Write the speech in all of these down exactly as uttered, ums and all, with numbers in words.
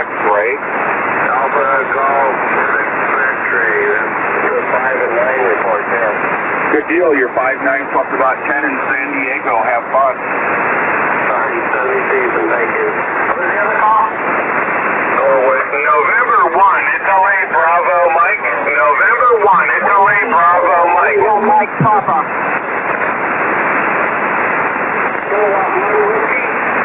X-ray. Alpha Golf X-ray. That's the five and nine report there. Good deal. You're five nine plus about ten in San Diego. Have fun. Sorry, sunny season. Thank you. What was the other call? Norway. November one. It's L A Bravo, Mike. November one. It's L A Bravo, Mike. Well, Mike Papa. Kilowatt one whiskey.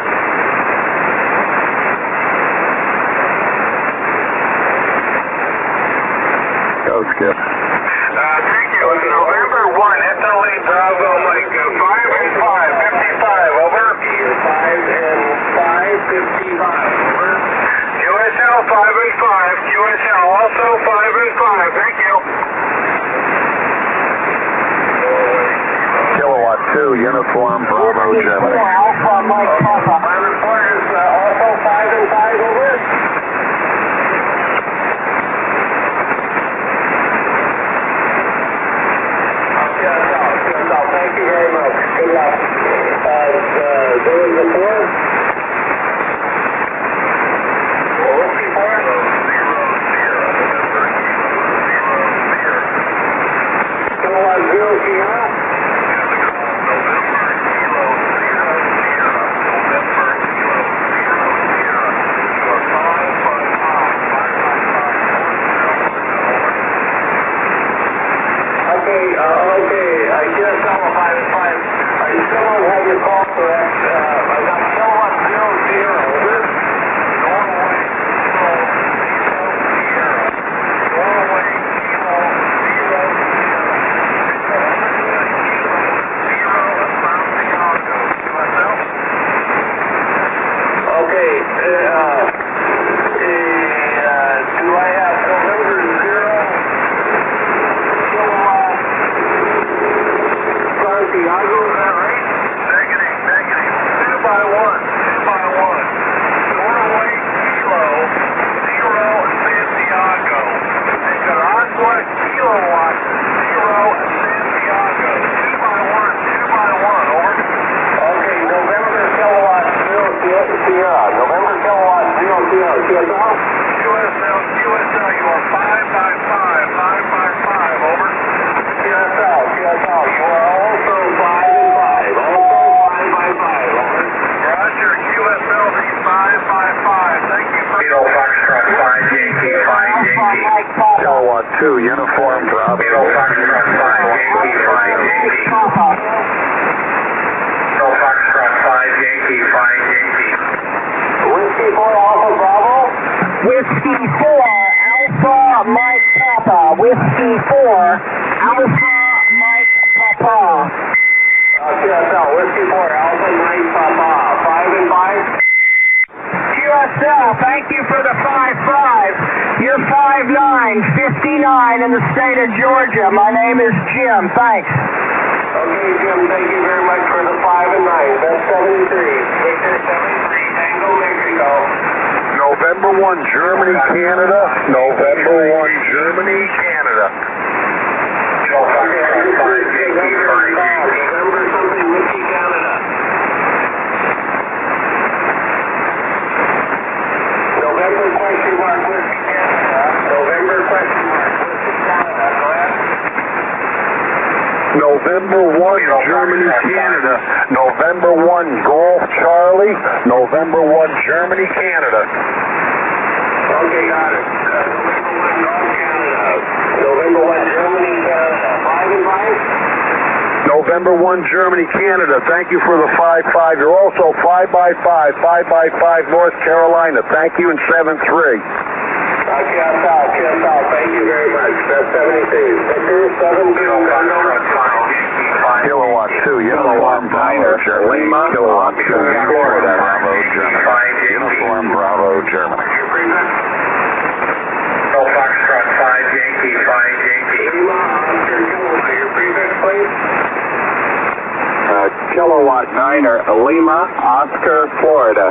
Go, Skip. Uh, thank you. Uh, November one. It's L A Bravo, Mike. Uh, five and five. fifty-five. Over. five and five. fifty-five. Over. Q S L five and five. Q S L also five and five. Thank you. Kilowatt two, uniform, Bravo, Germany. Alpha, Mike Papa. My report is uh, also five and five. Over. Thank you very much. Good luck. Uh, uh, there was a four. Whiskey four. Kilowatt zero Sierra. Okay, uh, okay, I guess I'm a five and five. Are you still on have your call correct? Uh, I got kilowatt zero zero. Over. Norway, kilo, zero, Sierra. Norway, kilo, zero, Sierra. Okay, uh, uh, do I have November zero? Kilowatt Santiago, is that right? Negative, negative. Two by one, two by one. Norway, kilo, zero, Santiago. Nicaragua, kilowatt, zero, Santiago. Two by one, two by one, over. Okay, November kilowatt, zero, Sierra. November kilowatt, zero, Sierra. Q S L? Q S L, Q S L, you are five by five, five by five, over. Q S L, Q S L, you are also five and five, also five by five, over. Roger, Q S L, the five by five, thank you for... Kilo Foxtrot five, Yankee, five, Yankee. Kilowatt two, uniform, Bravo. Kilo Foxtrot five, Yankee, five, Yankee. Kilo Foxtrot five, Yankee, five, Yankee. Whiskey four, Alpha Bravo. Whiskey four, Alpha, Mike Papa. Whiskey four, Alpha, Mike Papa. Uh, Q S L, Whiskey four, Alpha, Mike Papa. Five and five. Q S L, thank you for the five five. You're five nine, fifty-nine in the state of Georgia. My name is Jim. Thanks. Okay, Jim, thank you very much for the five and nine. That's seventy-three. Victor seventy-three, Tango, Mexico. November one, Germany, Canada. November one, Germany, Canada. November something, Whiskey, Canada. November question mark, Whiskey, Canada. November question mark, Whiskey, Canada. Go ahead. November one, Germany, Canada. November one, Golf, Charlie. November one, Germany, Canada. Okay, got it. Uh, November one, Golf, Canada. November one, Germany, Canada. Five and five? November one, Germany, Canada. Thank you for the five five. You're also five by five, five by five, North Carolina. Thank you in seven three. Uh, Q S L, Q S L, thank you very much. That's seventy-three. Victor, seven, zero, Kilowatt two, uniform, Bravo, Germany. Kilowatt two, Florida, Bravo, Germany. Uniform, Bravo, Germany. Kilo Foxtrot five, Yankee, five, Yankee. Lima, Oscar, Kilowatt, your prefix, please. Uh, Kilowatt niner, Lima, Oscar, Florida.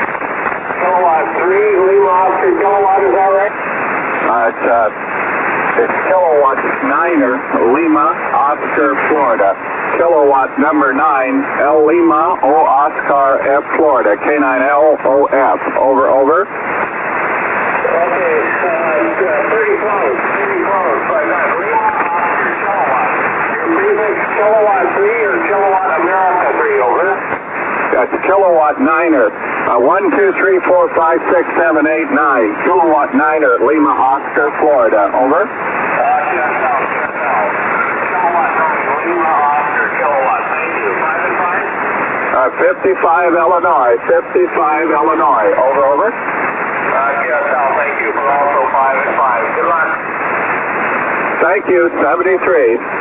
Kilowatt three, Lima, Oscar, Kilowatt, is that right? Uh, it's uh, It's Kilowatt Niner, Lima, Oscar, Florida. Kilowatt number nine, L Lima, O Oscar, F, Florida. K nine L O F. Over, over. Okay, uh, pretty close, pretty close. But uh, Lima, Oscar, Kilowatt. Your prefix Kilowatt three or Kilowatt America three, over? That's Kilowatt Niner. Uh, one, two, three, four, five, six, seven, eight, nine. Kilowatt Niner, Lima, Oscar, Florida. Over. Uh, yes, no, yes, no. Kilowatt nine, Lima, Oscar, Kilowatt. Thank you. Five and five? Uh, fifty-five, Illinois. fifty-five, Illinois. Over, over. Uh, yes, no, thank you for also five and five. Good luck. Thank you, seventy-three.